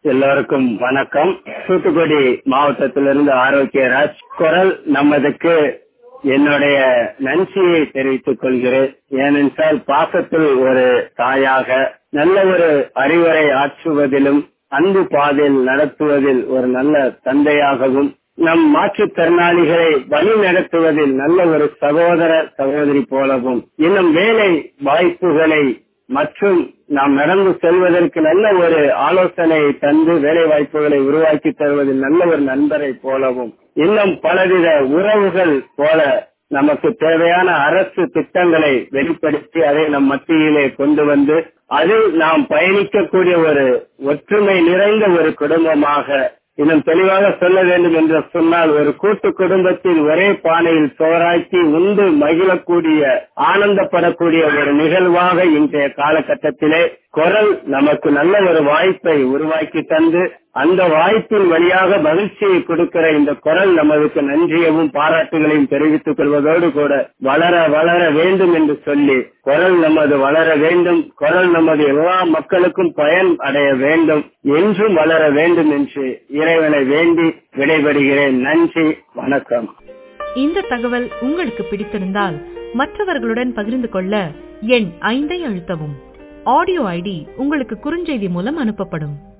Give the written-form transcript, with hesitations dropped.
எல்லோருக்கும் வணக்கம். தூத்துக்குடி மாவட்டத்திலிருந்து ஆரோக்கியராஜ். குரல் நமதுக்கு என்னுடைய நன்றியை தெரிவித்துக் கொள்கிறேன். ஏனென்றால் பாசத்தில் ஒரு தாயாக, நல்ல ஒரு அறிவுரை ஆற்றுவதிலும், அன்பு பாதையில் நடத்துவதில் ஒரு நல்ல தந்தையாகவும், நம் மாற்றுத்திறனாளிகளை வழி நடத்துவதில் நல்ல ஒரு சகோதர சகோதரி போலவும், இன்னும் வேலை வாய்ப்புகளை மற்றும் நாம் நடந்து செல்வதற்கு நல்ல ஒரு ஆலோசனை தந்து வேலை வாய்ப்புகளை உருவாக்கி தருவதில் நல்ல ஒரு நண்பரை போலவும், இன்னும் பலவித உறவுகள் போல நமக்கு தேவையான அரசு திட்டங்களை வெளிப்படுத்தி அதை நம் மத்தியிலே கொண்டு வந்து அதில் நாம் பயணிக்கக்கூடிய ஒரு ஒற்றுமை நிறைந்த ஒரு குடும்பமாக, இன்னும் தெளிவாக சொல்ல வேண்டும் என்று சொன்னால், ஒரு கூட்டு குடும்பத்தில் ஒரே பானையில் சோறாக்கி உண்டு மகிழக்கூடிய, ஆனந்தப்படக்கூடிய ஒரு நிகழ்வாக இன்றைய காலகட்டத்திலே குரல் நமக்கு நல்ல ஒரு வாய்ப்பை உருவாக்கி தந்து, அந்த வாய்ப்பின் வழியாக மகிழ்ச்சியை கொடுக்கிற இந்த குரல் நமக்கு நன்றியவும் பாராட்டுகளையும் தெரிவித்துக் கொள்வதோடு கூட வளர வளர வேண்டும் என்று சொல்லி, குரல் நமது வளர வேண்டும், குரல் நமது எல்லா மக்களுக்கும் பயன் அடைய வேண்டும், என்றும் வளர வேண்டும் என்று இறைவனை வேண்டி விடைபெறுகிறேன். நன்றி, வணக்கம். இந்த தகவல் உங்களுக்கு பிடித்திருந்தால் மற்றவர்களுடன் பகிர்ந்து கொள்ள எண் 5 அழுத்தவும். ஆடியோ ஐடி உங்களுக்கு குறுஞ்செய்தி மூலம் அனுப்பப்படும்.